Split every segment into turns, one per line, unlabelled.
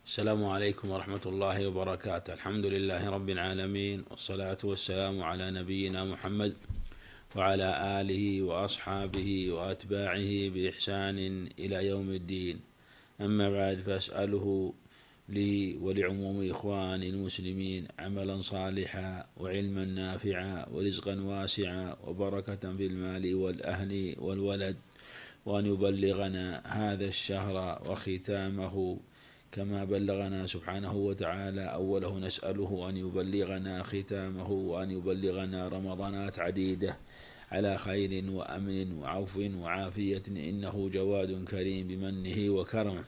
السلام عليكم ورحمة الله وبركاته. الحمد لله رب العالمين، والصلاة والسلام على نبينا محمد وعلى آله وأصحابه وأتباعه بإحسان إلى يوم الدين. أما بعد، فأسأله لي ولعموم إخواني المسلمين عملا صالحا وعلما نافعا ورزقا واسعا وبركة في المال والأهل والولد، وأن يبلغنا هذا الشهر وختامه كما بلغنا سبحانه وتعالى أوله. نسأله أن يبلغنا ختامه وأن يبلغنا رمضانات عديدة على خير وأمن وعفو وعافية، إنه جواد كريم بمنه وكرمه.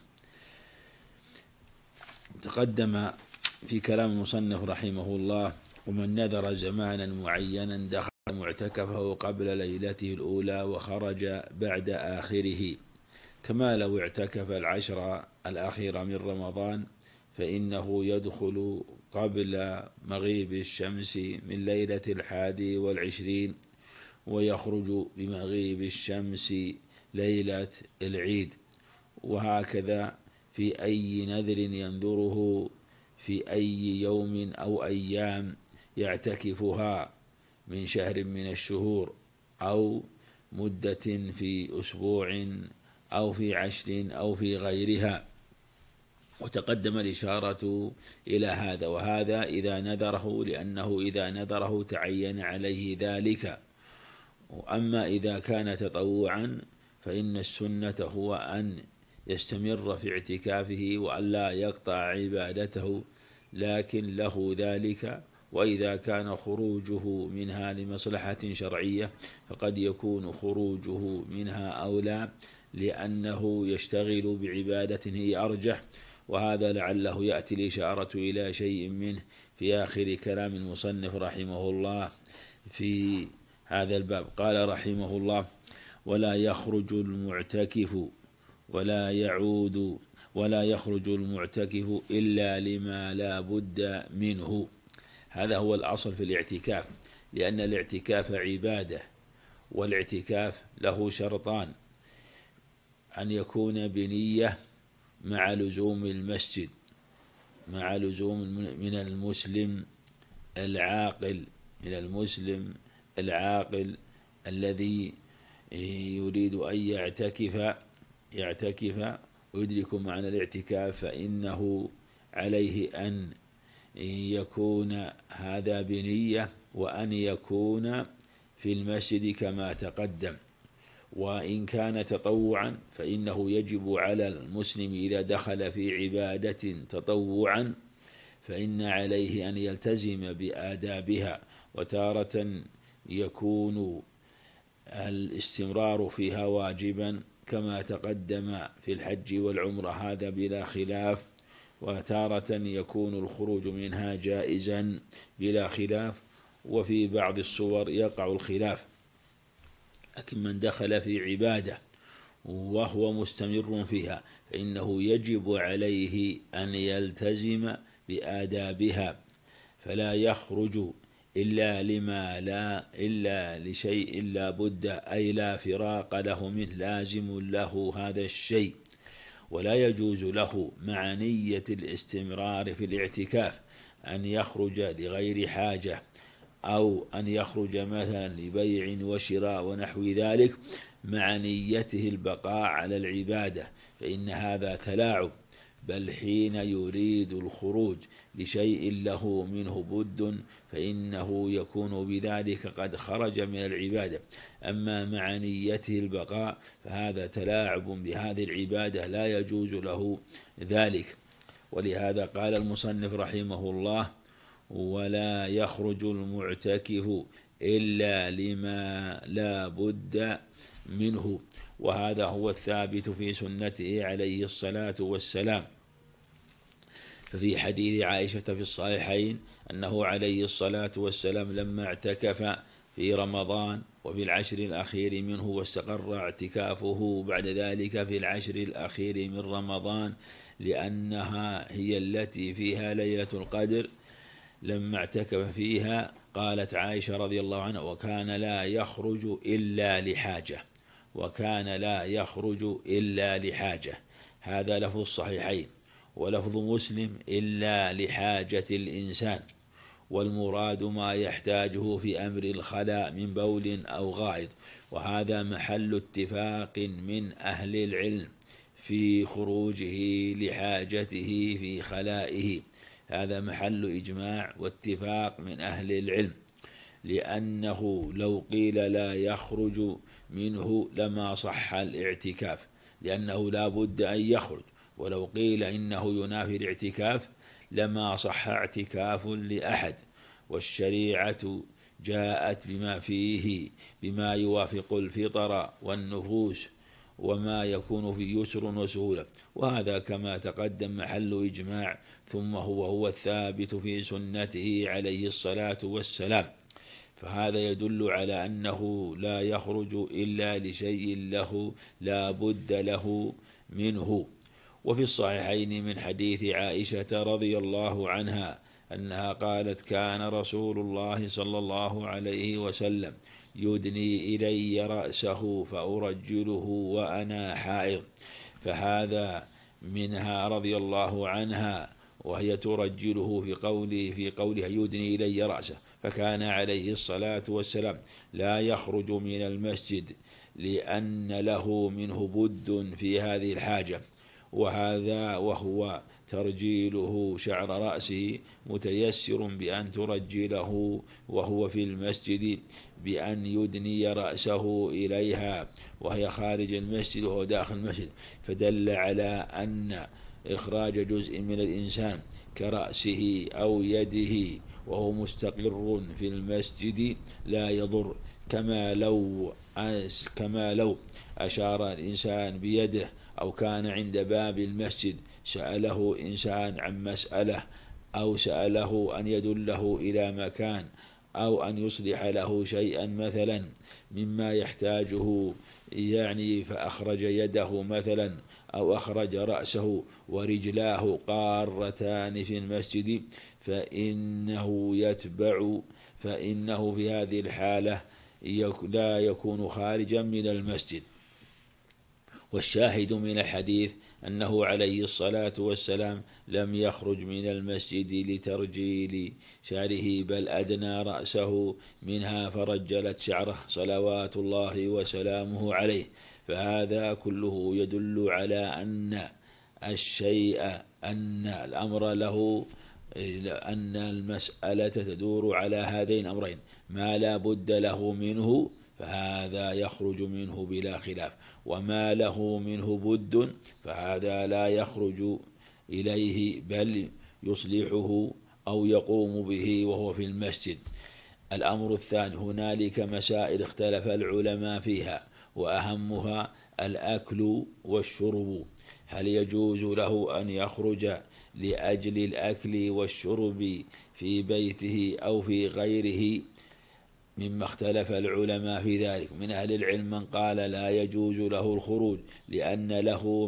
تقدم في كلام المصنف رحمه الله: ومن نذر زمانا معينا دخل معتكفه قبل ليلته الأولى وخرج بعد آخره، كما لو اعتكف العشر الأخيرة من رمضان، فإنه يدخل قبل مغيب الشمس من ليلة 21 ويخرج بمغيب الشمس ليلة العيد. وهكذا في أي نذر ينذره في أي يوم أو أيام يعتكفها من شهر من الشهور، أو مدة في أسبوع أو في 10 أو في غيرها. وتقدم الإشارة إلى هذا، وهذا إذا نذره، لأنه إذا نذره تعين عليه ذلك. وأما إذا كان تطوعا فإن السنة هو أن يستمر في اعتكافه وأن لا يقطع عبادته، لكن له ذلك. وإذا كان خروجه منها لمصلحة شرعية فقد يكون خروجه منها أولى، لأنه يشتغل بعبادة هي أرجح، وهذا لعله يأتي الإشارة إلى شيء منه في آخر كلام المصنف رحمه الله في هذا الباب. قال رحمه الله: ولا يخرج المعتكف ولا يخرج المعتكف إلا لما لا بد منه. هذا هو الأصل في الاعتكاف، لأن الاعتكاف عبادة، والاعتكاف له شرطان: أن يكون بنية مع لزوم المسجد، مع لزوم من المسلم العاقل الذي يريد أن يعتكف ويدرك معنى الاعتكاف، فإنه عليه أن يكون هذا بنية، وأن يكون في المسجد كما تقدم. وإن كان تطوعا فإنه يجب على المسلم إذا دخل في عبادة تطوعا فإن عليه أن يلتزم بآدابها، وتارة يكون الاستمرار فيها واجبا كما تقدم في الحج والعمرة، هذا بلا خلاف، وتارة يكون الخروج منها جائزا بلا خلاف، وفي بعض الصور يقع الخلاف. لكن من دخل في عبادة وهو مستمر فيها فإنه يجب عليه أن يلتزم بآدابها، فلا يخرج إلا لشيء لا بد، أي لا فراق له منه، لازم له هذا الشيء. ولا يجوز له مع نية الاستمرار في الاعتكاف أن يخرج لغير حاجة، أو أن يخرج مثلا لبيع وشراء ونحو ذلك مع نيته البقاء على العبادة، فإن هذا تلاعب. بل حين يريد الخروج لشيء له منه بد فإنه يكون بذلك قد خرج من العبادة. أما مع نيته البقاء فهذا تلاعب بهذه العبادة، لا يجوز له ذلك. ولهذا قال المصنف رحمه الله: ولا يخرج المعتكف إلا لما لا بد منه. وهذا هو الثابت في سنته عليه الصلاة والسلام. ففي حديث عائشة في الصحيحين أنه عليه الصلاة والسلام لما اعتكف في رمضان وفي العشر الأخير منه، واستقر اعتكافه بعد ذلك في العشر الأخير من رمضان، لأنها هي التي فيها ليلة القدر، لما اعتكف فيها قالت عائشة رضي الله عنها: وكان لا يخرج إلا لحاجة. هذا لفظ الصحيحين. ولفظ مسلم إلا لحاجة الإنسان، والمراد ما يحتاجه في أمر الخلاء من بول أو غائط، وهذا محل اتفاق من أهل العلم في خروجه لحاجته في خلائه، هذا محل إجماع واتفاق من أهل العلم، لأنه لو قيل لا يخرج منه لما صح الاعتكاف، لأنه لا بد أن يخرج، ولو قيل إنه ينافي الاعتكاف لما صح اعتكاف لأحد. والشريعة جاءت بما فيه بما يوافق الفطر والنفوس وما يكون في يسر وسهولة، وهذا كما تقدم محل إجماع، ثم هو الثابت في سنته عليه الصلاة والسلام، فهذا يدل على أنه لا يخرج إلا لشيء له لا بد له منه. وفي الصحيحين من حديث عائشة رضي الله عنها أنها قالت: كان رسول الله صلى الله عليه وسلم يدني إلي رأسه فأرجله وأنا حائض، فهذا منها رضي الله عنها وهي ترجله في قولها يدني إلي رأسه، فكان عليه الصلاة والسلام لا يخرج من المسجد لأن له منه بد في هذه الحاجة، وهو ترجيله شعر رأسه متيسر بأن ترجله وهو في المسجد بأن يدني رأسه إليها وهي خارج المسجد وهو داخل المسجد، فدل على أن إخراج جزء من الإنسان كرأسه أو يده وهو مستقر في المسجد لا يضر، كما لو أشار الإنسان بيده أو كان عند باب المسجد سأله إنسان عن مسألة أو سأله أن يدله إلى مكان أو أن يصلح له شيئا مثلا مما يحتاجه فأخرج يده مثلا أو أخرج رأسه ورجلاه قارتان في المسجد فإنه في هذه الحالة لا يكون خارجا من المسجد. والشاهد من الحديث أنه عليه الصلاة والسلام لم يخرج من المسجد لترجيل شعره، بل أدنى رأسه منها فرجلت شعره صلوات الله وسلامه عليه، فهذا كله يدل على أن الأمر له، أن المسألة تدور على هذين الأمرين، ما لا بد له منه فهذا يخرج منه بلا خلاف، وما له منه بد فهذا لا يخرج إليه بل يصلحه أو يقوم به وهو في المسجد. الأمر الثاني: هنالك مسائل اختلف العلماء فيها، وأهمها الأكل والشرب، هل يجوز له أن يخرج لأجل الأكل والشرب في بيته أو في غيره؟ مما اختلف العلماء في ذلك، من أهل العلم من قال لا يجوز له الخروج لأن له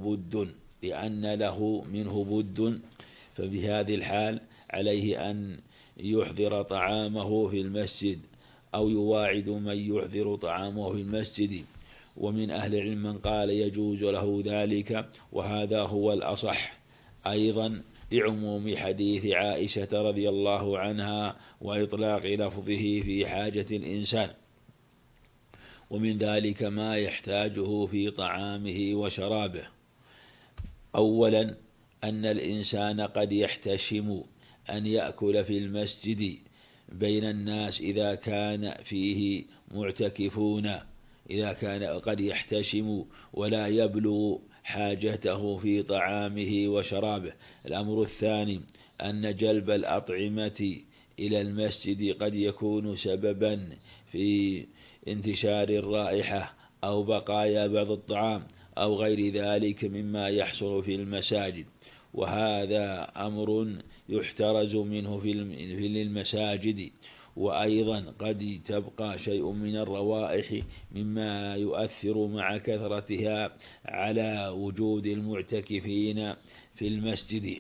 منه بد، فبهذه الحال عليه أن يحضر طعامه في المسجد أو يواعد من يحضر طعامه في المسجد. ومن أهل العلم من قال يجوز له ذلك، وهذا هو الأصح أيضا لعموم حديث عائشة رضي الله عنها وإطلاق لفظه في حاجة الإنسان. ومن ذلك ما يحتاجه في طعامه وشرابه: أولا أن الإنسان قد يحتشم أن يأكل في المسجد بين الناس إذا كان فيه معتكفون، إذا كان قد يحتشم ولا يبلغ حاجته في طعامه وشرابه. الأمر الثاني أن جلب الأطعمة إلى المسجد قد يكون سببا في انتشار الرائحة أو بقايا بعض الطعام أو غير ذلك مما يحصل في المساجد، وهذا أمر يحترز منه في المساجد. وأيضا قد تبقى شيء من الروائح مما يؤثر مع كثرتها على وجود المعتكفين في المسجد،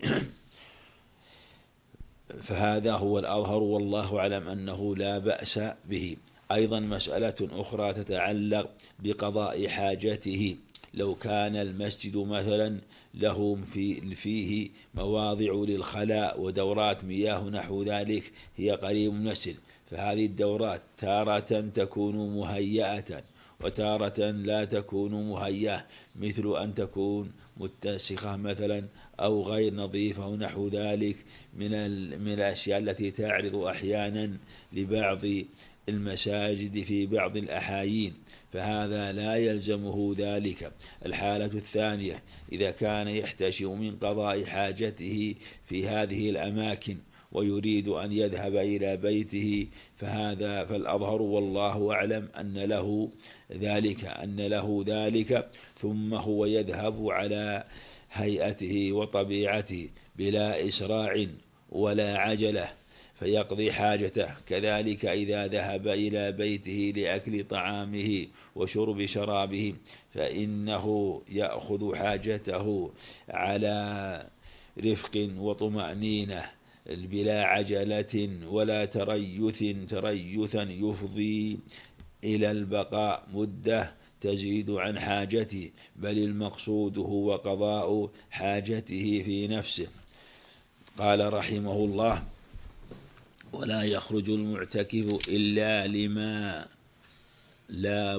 فهذا هو الأظهر والله أعلم أنه لا بأس به. أيضا مسألة أخرى تتعلق بقضاء حاجته، لو كان المسجد مثلا له فيه مواضع للخلاء ودورات مياه نحو ذلك هي قريب من المسجد، فهذه الدورات تارة تكون مهيئة وتارة لا تكون مهيئة، مثل أن تكون متسخة مثلا أو غير نظيفة ونحو ذلك من الأشياء التي تعرض أحيانا لبعض المساجد في بعض الأحايين، فهذا لا يلزمه ذلك. الحالة الثانية إذا كان يحتشم من قضاء حاجته في هذه الأماكن ويريد أن يذهب إلى بيته، فالأظهر والله أعلم أن له ذلك، ثم هو يذهب على هيئته وطبيعته بلا إسراع ولا عجلة فيقضي حاجته. كذلك إذا ذهب إلى بيته لأكل طعامه وشرب شرابه فإنه يأخذ حاجته على رفق وطمأنينة بلا عجلة ولا تريثا يفضي إلى البقاء مدة تزيد عن حاجته، بل المقصود هو قضاء حاجته في نفسه. قال رحمه الله: ولا يخرج المعتكف إلا لما لا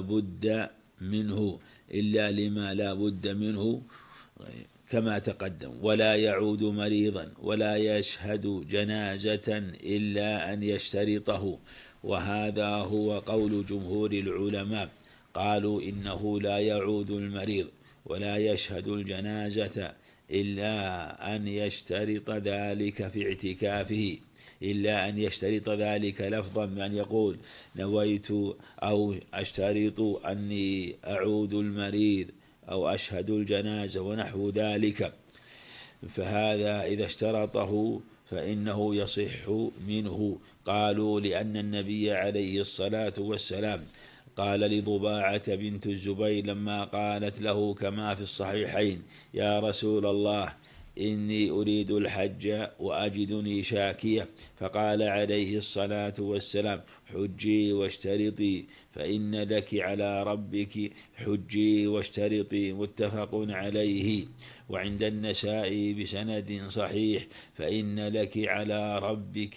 بد منه كما تقدم، ولا يعود مريضا، ولا يشهد جنازة إلا أن يشترطه. وهذا هو قول جمهور العلماء، قالوا إنه لا يعود المريض ولا يشهد الجنازة إلا أن يشترط ذلك في اعتكافه، إلا أن يشترط ذلك لفظا، بأن يقول نويت أو أشترط أني أعود المريض أو أشهد الجنازة ونحو ذلك، فهذا إذا اشترطه فإنه يصح منه. قالوا لأن النبي عليه الصلاة والسلام قال لضباعة بنت الزبير لما قالت له كما في الصحيحين: يا رسول الله إني أريد الحج وأجدني شاكية، فقال عليه الصلاة والسلام: حجي واشترطي فإن لك على ربك حجي واشترطي، متفق عليه. وعند النسائي بسند صحيح: فإن لك على ربك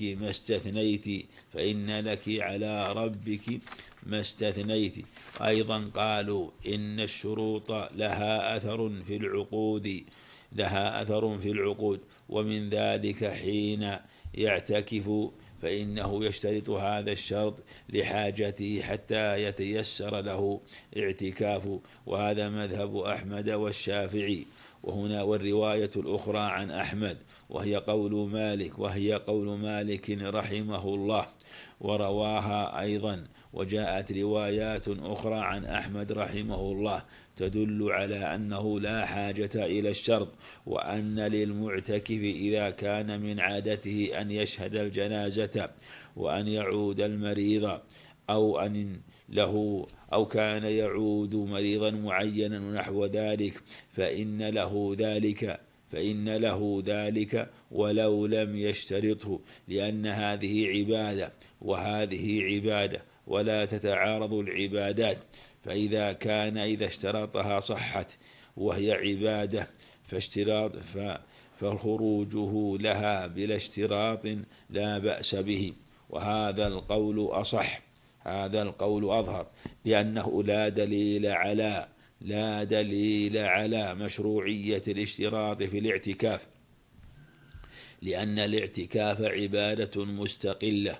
ما استثنيت. أيضا قالوا إن الشروط لها أثر في العقود، ومن ذلك حين يعتكف فإنه يشترط هذا الشرط لحاجته حتى يتيسر له اعتكاف، وهذا مذهب أحمد والشافعي. وهنا والرواية الأخرى عن أحمد وهي قول مالك رحمه الله، ورواها أيضا. وجاءت روايات أخرى عن أحمد رحمه الله تدل على أنه لا حاجة إلى الشرط، وأن للمعتكف إذا كان من عادته أن يشهد الجنازة وأن يعود المريض أو كان يعود مريضا معينا ونحو ذلك فإن له ذلك ولو لم يشترطه، لأن هذه عبادة وهذه عبادة ولا تتعارض العبادات، فإذا اشترطها صحت وهي عبادة فخروجه لها بلا اشتراط لا بأس به. وهذا القول أصح، هذا القول أظهر، لأنه لا دليل على مشروعية الاشتراط في الاعتكاف، لأن الاعتكاف عبادة مستقلة،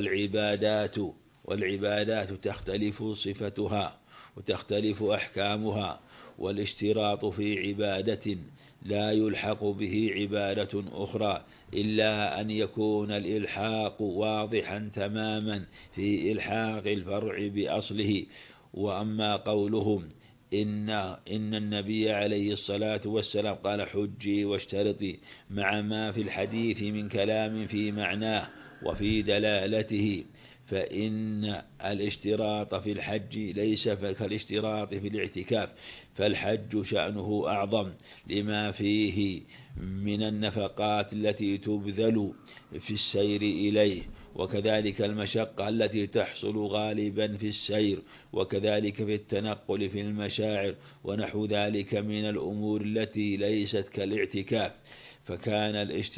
والعبادات تختلف صفتها وتختلف أحكامها، والاشتراط في عبادة لا يلحق به عبادة أخرى إلا أن يكون الإلحاق واضحا تماما في إلحاق الفرع بأصله. وأما قولهم إن النبي عليه الصلاة والسلام قال حجي واشترطي مع ما في الحديث من كلام في معناه وفي دلالته، فإن الاشتراط في الحج ليس كالاشتراط في الاعتكاف، فالحج شأنه أعظم لما فيه من النفقات التي تبذل في السير إليه، وكذلك المشقة التي تحصل غالبا في السير، وكذلك في التنقل في المشاعر ونحو ذلك من الأمور التي ليست كالاعتكاف، فكان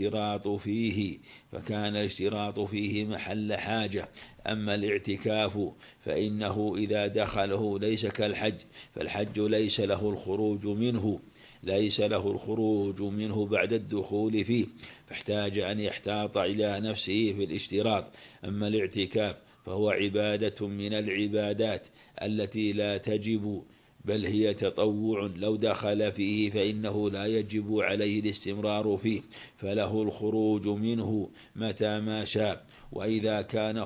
الاشتراط فيه محل حاجة. أما الاعتكاف فإنه إذا دخله ليس كالحج، فالحج ليس له الخروج منه بعد الدخول فيه، فاحتاج أن يحتاط إلى نفسه في الاشتراط. أما الاعتكاف فهو عبادة من العبادات التي لا تجب بل هي تطوع، لو دخل فيه فإنه لا يجب عليه الاستمرار فيه، فله الخروج منه متى ما شاء. وإذا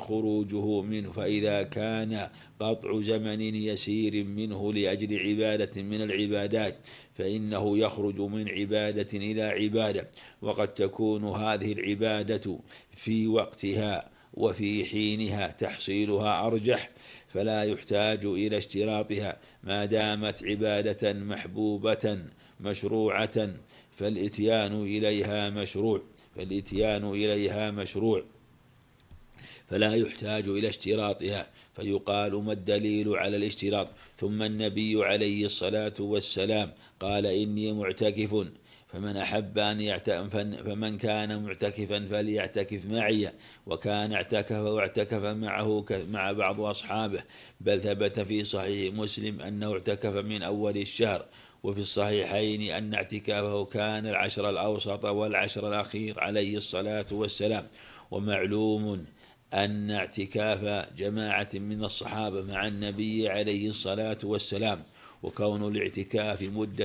كان قطع زمن يسير منه لأجل عبادة من العبادات فإنه يخرج من عبادة إلى عبادة، وقد تكون هذه العبادة في وقتها وفي حينها تحصيلها أرجح، فلا يحتاج إلى اشتراطها ما دامت عبادة محبوبة مشروعة، فالإتيان إليها مشروع فلا يحتاج إلى اشتراطها. فيقال: ما الدليل على الاشتراط؟ ثم النبي عليه الصلاة والسلام قال: إني معتكف، فمن كان معتكفا فليعتكف معي. وكان واعتكف معه مع بعض أصحابه، بل ثبت في صحيح مسلم أنه اعتكف من أول الشهر، وفي الصحيحين أن اعتكافه كان العشر الأوسط والعشر الأخير عليه الصلاة والسلام. ومعلوم أن اعتكاف جماعة من الصحابة مع النبي عليه الصلاة والسلام وكون الاعتكاف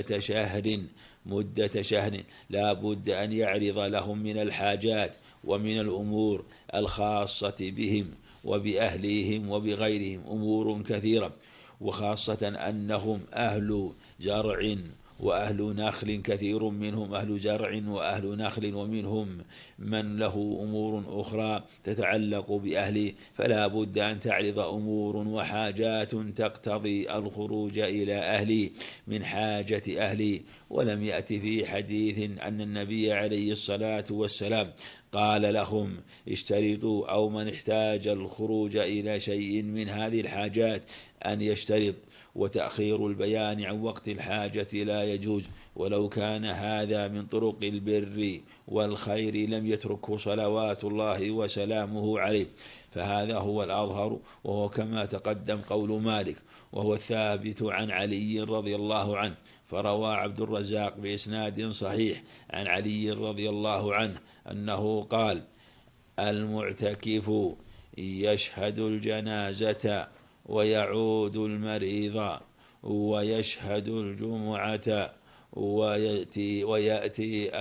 مدة شهر لا بد أن يعرض لهم من الحاجات ومن الأمور الخاصة بهم وبأهليهم وبغيرهم أمور كثيرة، وخاصة أنهم أهل زرع وأهل نخل، كثير منهم أهل زرع وأهل نخل، ومنهم من له أمور أخرى تتعلق بأهله، فلا بد أن تعرض أمور وحاجات تقتضي الخروج إلى أهله من حاجة أهله. ولم يأتي في حديث أن النبي عليه الصلاة والسلام قال لهم اشترطوا، أو من احتاج الخروج إلى شيء من هذه الحاجات أن يشترط. وتأخير البيان عن وقت الحاجة لا يجوز، ولو كان هذا من طرق البر والخير لم يتركه صلوات الله وسلامه عليه، فهذا هو الأظهر، وهو كما تقدم قول مالك، وهو الثابت عن علي رضي الله عنه. فروى عبد الرزاق بإسناد صحيح عن علي رضي الله عنه أنه قال: المعتكف يشهد الجنازة ويعود المريض ويشهد الجمعة ويأتي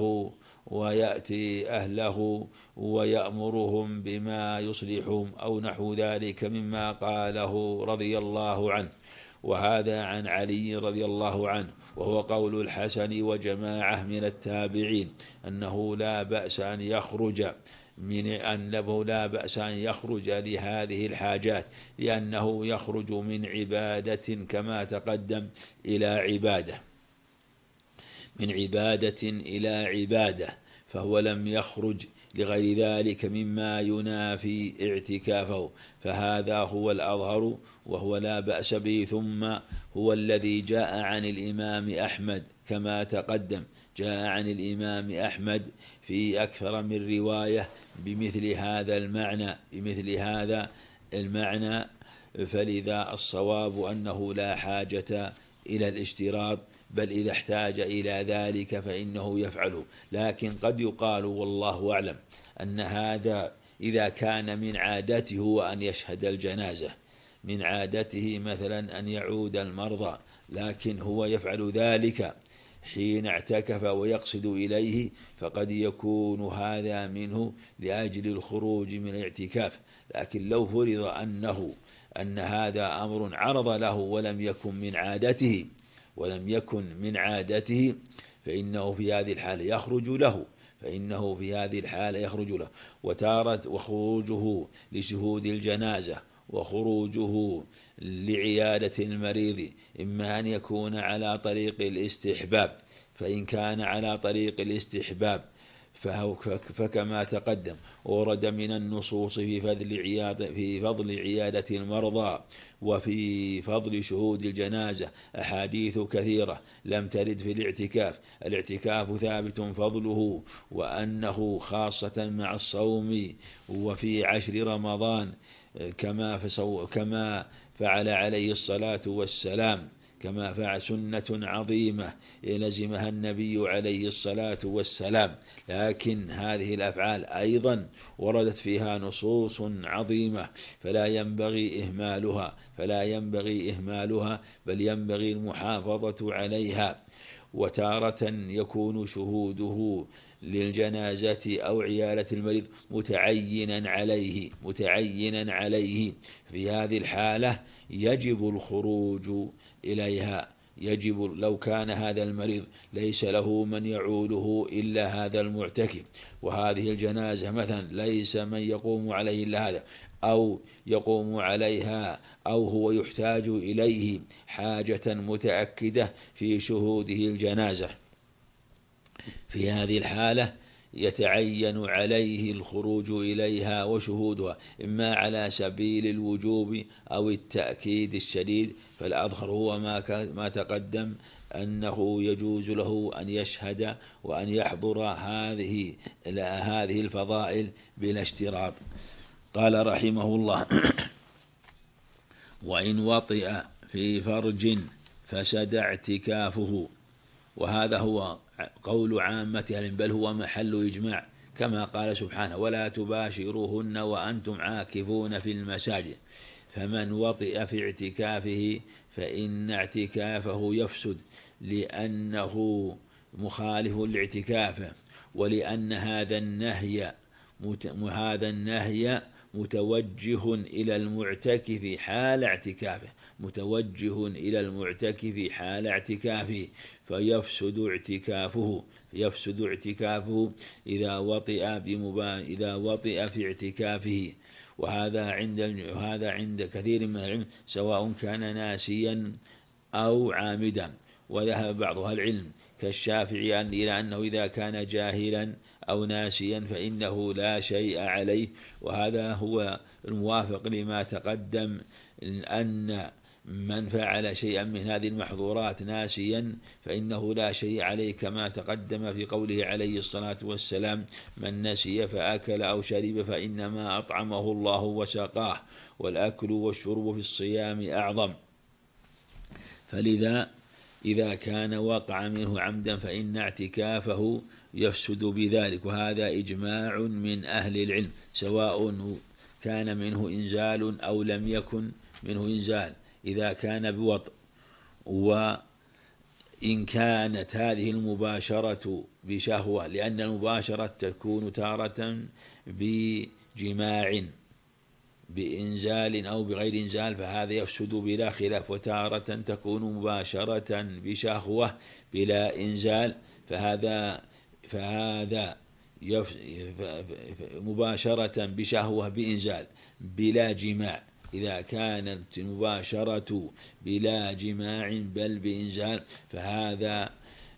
أهله ويأمرهم بما يصلحهم، أو نحو ذلك مما قاله رضي الله عنه. وهذا عن علي رضي الله عنه، وهو قول الحسن وجماعة من التابعين أنه لا بأس أن يخرج لهذه الحاجات، لأنه يخرج من عبادة كما تقدم من عبادة إلى عبادة، فهو لم يخرج لغير ذلك مما ينافي اعتكافه، فهذا هو الأظهر وهو لا بأس به. ثم هو الذي جاء عن الإمام أحمد كما تقدم، جاء عن الإمام أحمد في أكثر من رواية بمثل هذا المعنى، فلذا الصواب أنه لا حاجة إلى الاشتراط، بل إذا احتاج إلى ذلك فإنه يفعله. لكن قد يقال والله أعلم أن هذا إذا كان من عادته وأن يشهد الجنازة، من عادته مثلا أن يعود المرضى، لكن هو يفعل ذلك حين اعتكف ويقصد إليه، فقد يكون هذا منه لأجل الخروج من الاعتكاف. لكن لو فرض أن هذا أمر عرض له ولم يكن من عادته فإنه في هذه الحالة يخرج له. وخروجه لشهود الجنازة وخروجه لعيادة المريض إما أن يكون على طريق الاستحباب، فإن كان على طريق الاستحباب فكما تقدم ورد من النصوص في فضل عيادة المرضى وفي فضل شهود الجنازة أحاديث كثيرة لم ترد في الاعتكاف. الاعتكاف ثابت فضله وأنه خاصة مع الصوم وفي 10 رمضان كما فعل عليه الصلاة والسلام، كما فعل سنة عظيمة لزمها النبي عليه الصلاة والسلام. لكن هذه الأفعال أيضا وردت فيها نصوص عظيمة فلا ينبغي إهمالها بل ينبغي المحافظة عليها. وتارة يكون شهوده للجنازة أو عيادة المريض متعينا عليه. في هذه الحالة يجب الخروج إليها. لو كان هذا المريض ليس له من يعوله إلا هذا المعتكف، وهذه الجنازة مثلا ليس من يقوم عليه إلا هذا، أو يقوم عليها أو هو يحتاج إليه حاجة متأكدة في شهوده الجنازة، في هذه الحالة يتعين عليه الخروج إليها وشهودها، إما على سبيل الوجوب أو التأكيد الشديد. فالأظهر هو ما تقدم أنه يجوز له أن يشهد وأن يحضر هذه الفضائل بلا اشتراط. قال رحمه الله: وإن وطئ في فرج فسد اعتكافه. وهذا هو قول عامة أهل، بل هو محل إجماع، كما قال سبحانه: ولا تباشروهن وأنتم عاكفون في المساجد. فمن وطئ في اعتكافه فإن اعتكافه يفسد، لأنه مخالف لاعتكافه، ولأن هذا النهي متوجه إلى المعتكف حال اعتكافه، فيفسد اعتكافه إذا وطئ في اعتكافه. وهذا عند كثير من العلم، سواء كان ناسيا أو عامدا. وذهب بعض أهل العلم كالشافعي إلى أنه إذا كان جاهلا أو ناسيا فإنه لا شيء عليه، وهذا هو الموافق لما تقدم، أن من فعل شيئا من هذه المحظورات ناسيا فإنه لا شيء عليه، كما تقدم في قوله عليه الصلاة والسلام: من نسي فأكل أو شرب فإنما أطعمه الله وسقاه، والأكل والشرب في الصيام أعظم. فلذا إذا كان وقع منه عمدا فإن اعتكافه يفسد بذلك، وهذا إجماع من أهل العلم، سواء كان منه إنزال أو لم يكن منه إنزال، إذا كان بوطء. وإن كانت هذه المباشرة بشهوة، لأن المباشرة تكون تارة بجماع بإنزال أو بغير إنزال، فهذا يفسد بلا خلاف. وتارة تكون مباشرة بشهوة بلا إنزال، فهذا مباشرة بشهوة بإنزال بلا جماع. إذا كانت المباشرة بلا جماع بل بإنزال فهذا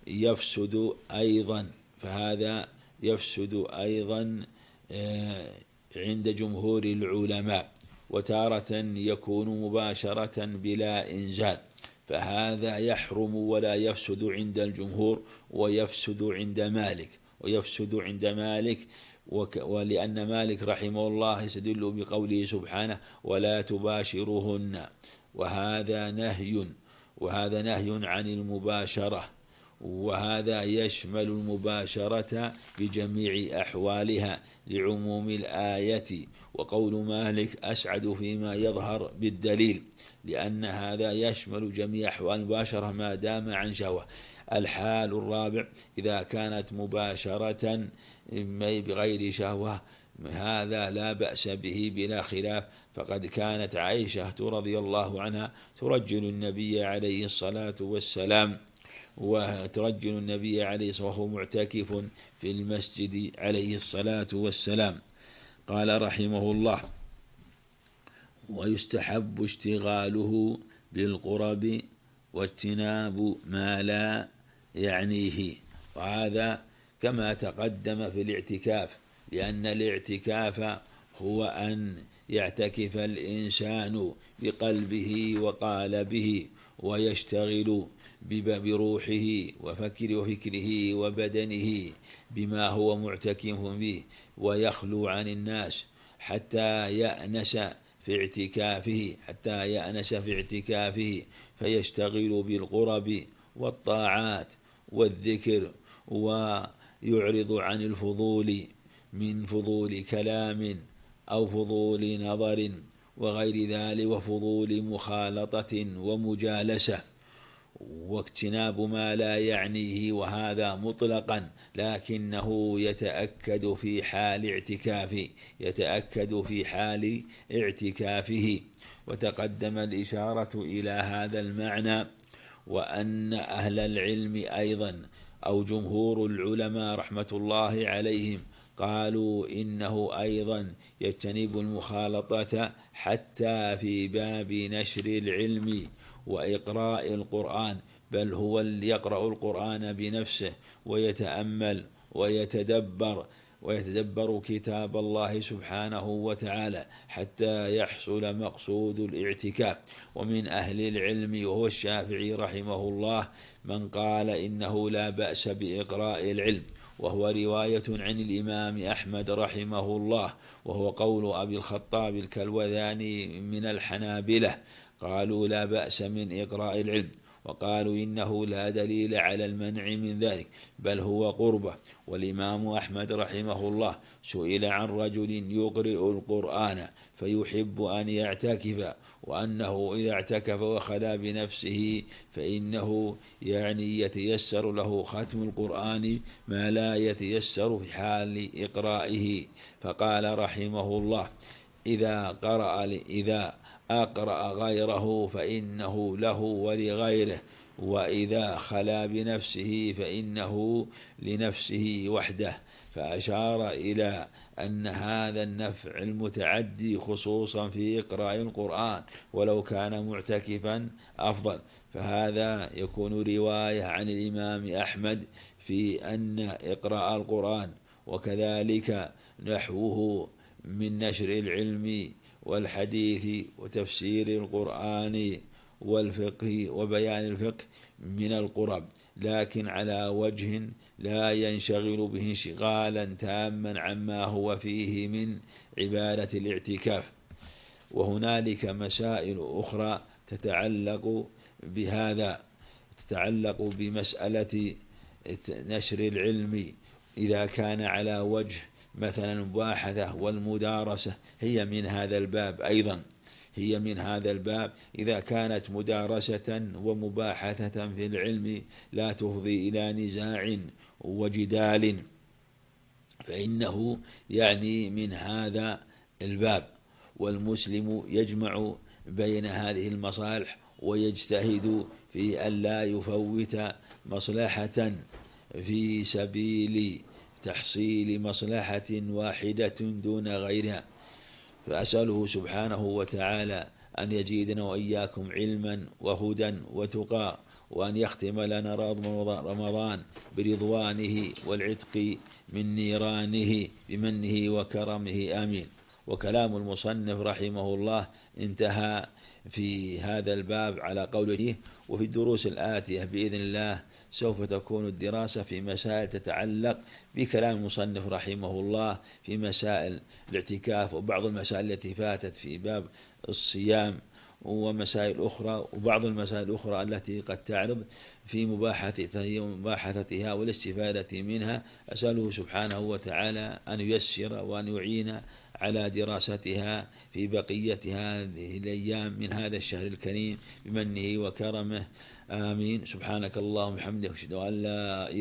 يفسد أيضا عند جمهور العلماء. وتارة يكون مباشرة بلا إنزال، فهذا يحرم ولا يفسد عند الجمهور، ويفسد عند مالك. ولأن مالك رحمه الله يستدل بقوله سبحانه: ولا تباشروهن، وهذا نهي عن المباشرة، وهذا يشمل المباشرة بجميع أحوالها لعموم الآية. وقول مالك أسعد فيما يظهر بالدليل، لأن هذا يشمل جميع أحوال المباشرة ما دام عن شهوة. الحال الرابع: إذا كانت مباشرة بغير شهوة، هذا لا بأس به بلا خلاف. فقد كانت عائشة رضي الله عنها ترجل النبي عليه الصلاة والسلام، وهو معتكف في المسجد عليه الصلاة والسلام. قال رحمه الله: ويستحب اشتغاله بالقرب واجتناب ما لا يعنيه. وهذا كما تقدم في الاعتكاف، لأن الاعتكاف هو أن يعتكف الإنسان بقلبه وقالبه ويشتغل بروحه وفكره وبدنه بما هو معتكف به، ويخلو عن الناس حتى يأنس في اعتكافه فيشتغل بالقرب والطاعات والذكر، ويعرض عن الفضول من فضول كلام أو فضول نظر وغير ذلك، وفضول مخالطة ومجالسة، واجتناب ما لا يعنيه، وهذا مطلقا، لكنه يتأكد في حال اعتكافه. وتقدم الإشارة إلى هذا المعنى. وأن أهل العلم أيضا أو جمهور العلماء رحمة الله عليهم قالوا إنه أيضا يجتنب المخالطة حتى في باب نشر العلم وإقراء القرآن، بل هو يقرأ القرآن بنفسه ويتأمل ويتدبر كتاب الله سبحانه وتعالى حتى يحصل مقصود الاعتكاف. ومن أهل العلم وهو الشافعي رحمه الله من قال إنه لا بأس بإقراء العلم، وهو رواية عن الإمام أحمد رحمه الله، وهو قول أبي الخطاب الكلوذاني من الحنابلة، قالوا لا بأس من إقراء العلم، وقالوا إنه لا دليل على المنع من ذلك بل هو قربة. والإمام أحمد رحمه الله سئل عن رجل يقرئ القرآن فيحب أن يعتكف، وأنه إذا اعتكف وخلا بنفسه فإنه يتيسر له ختم القرآن ما لا يتيسر في حال إقرائه، فقال رحمه الله إذا أقرأ غيره فإنه له ولغيره، وإذا خلا بنفسه فإنه لنفسه وحده. فأشار إلى أن هذا النفع المتعدي خصوصا في إقراء القرآن ولو كان معتكفا أفضل، فهذا يكون رواية عن الإمام أحمد في أن إقراء القرآن وكذلك نحوه من نشر العلم والحديث وتفسير القرآن والفقه وبيان الفقه من القرب، لكن على وجه لا ينشغل به انشغالا تاما عما هو فيه من عبادة الاعتكاف. وهنالك مسائل أخرى تتعلق بهذا، تتعلق بمسألة نشر العلم إذا كان على وجه مثلا المباحثة والمدارسة، هي من هذا الباب أيضا، هي من هذا الباب. إذا كانت مدارسة ومباحثة في العلم لا تفضي إلى نزاع وجدال فإنه من هذا الباب. والمسلم يجمع بين هذه المصالح ويجتهد في أن لا يفوت مصلحة في سبيل تحصيل مصلحة واحدة دون غيرها. فأسأله سبحانه وتعالى أن يزيدنا وإياكم علما وهدى وتقى، وأن يختم لنا رمضان برضوانه والعتق من نيرانه بمنه وكرمه آمين. وكلام المصنف رحمه الله انتهى في هذا الباب على قوله. وفي الدروس الآتية بإذن الله سوف تكون الدراسة في مسائل تتعلق بكلام المصنف رحمه الله في مسائل الاعتكاف وبعض المسائل التي فاتت في باب الصيام ومسائل أخرى، وبعض المسائل الأخرى التي قد تعرض في مباحثتها والاستفادة منها. أسأله سبحانه وتعالى أن ييسر وأن يعين على دراستها في بقية هذه الأيام من هذا الشهر الكريم بمنه وكرمه آمين. سبحانك اللهم وبحمدك أشهد أن لا